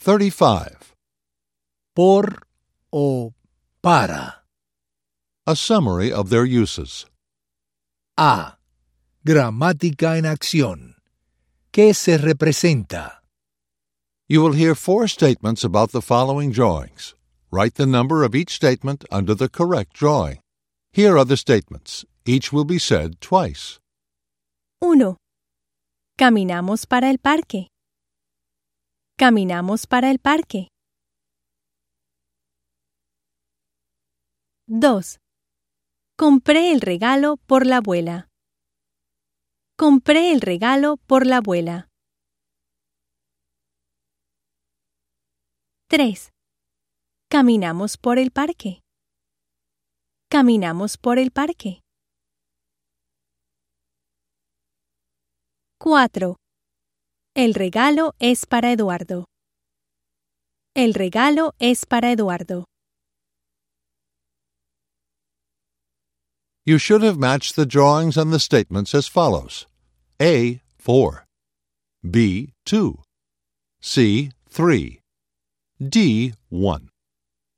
35. Por o para. A summary of their uses. A. Gramática en acción. ¿Qué se representa? You will hear 4 statements about the following drawings. Write the number of each statement under the correct drawing. Here are the statements. Each will be said twice. 1. Caminamos para el parque. Caminamos para el parque. 2. Compré el regalo por la abuela. Compré el regalo por la abuela. 3. Caminamos por el parque. Caminamos por el parque. 4. El regalo es para Eduardo. El regalo es para Eduardo. You should have matched the drawings and the statements as follows. A, 4. B, 2. C, 3. D, 1.